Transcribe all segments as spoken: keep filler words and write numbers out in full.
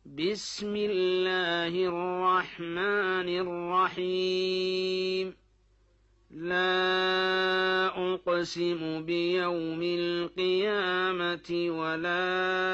بسم الله الرحمن الرحيم لا أقسم بيوم القيامة ولا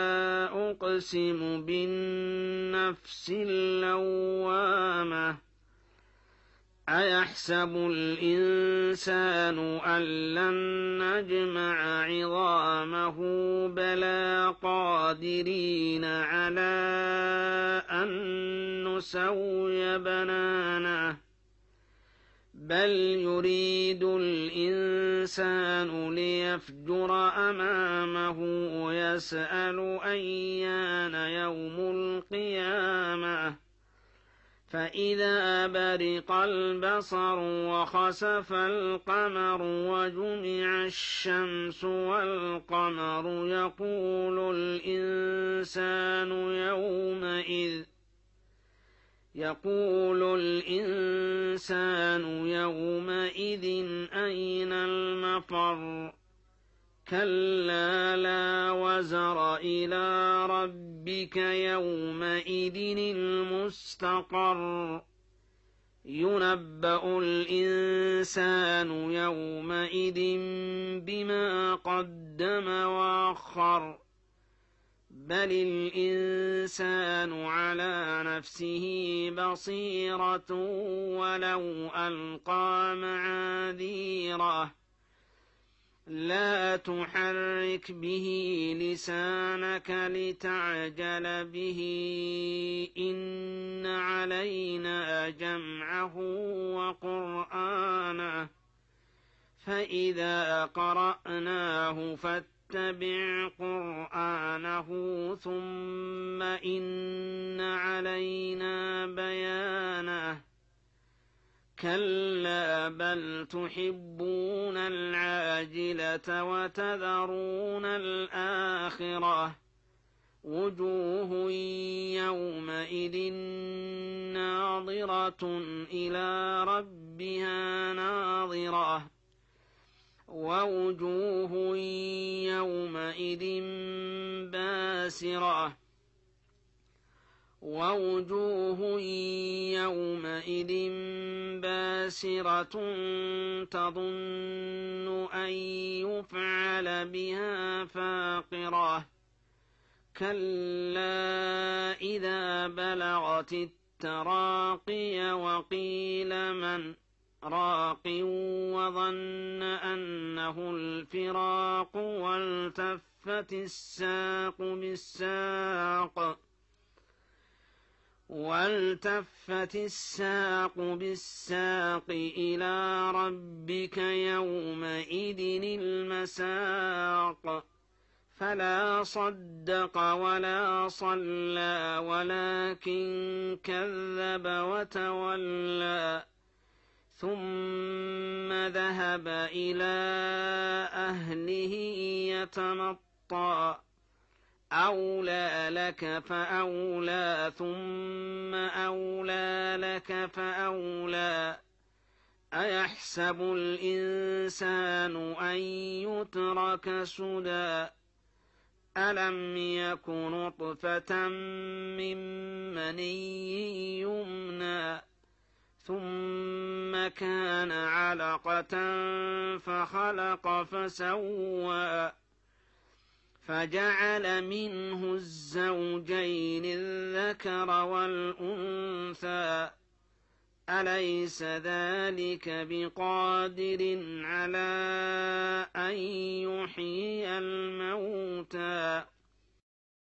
أقسم بالنفس اللوامة أيحسب الإنسان أن لن نجمع عظامه بلى قادرين على أن نسوي بنانه بل يريد الإنسان ليفجر أمامه يسأل أيان يوم القيامة فإذا برق البصر وخسف القمر وجمع الشمس والقمر يقول الإنسان يومئذ يقول الإنسان يومئذ أين المفر كلا لا وزر إلى ربك يومئذ المستقر ينبأ الإنسان يومئذ بما قدم وأخر بل الإنسان على نفسه بصيرة ولو ألقى معاذيره لا تحرك به لسانك لتعجل به إن علينا جمعه وقرآنه فإذا قرأناه فاتبع قرآنه ثم إن علينا بيانه كلا بل تحبون العاجلة وتذرون الآخرة وجوه يومئذ ناظرة إلى ربها ناظرة ووجوه يومئذ باسرة ووجوه يومئذ باسرة تظن أن يفعل بها فاقرة كلا إذا بلغت التراقي وقيل من راق وظن أنه الفراق والتفت الساق بالساق والتفت الساق بالساق إلى ربك يومئذ المساق فلا صدق ولا صلى ولكن كذب وتولى ثم ذهب إلى أهله يتمطى أولى لك فأولى ثم أولى لك فأولى أيحسب الإنسان أن يترك سدى ألم يك نطفة من مني يمنى ثم كان علقة فخلق فسوى فجعل منه الزوجين الذكر والأنثى أليس ذلك بقادر على أن يحيي الموتى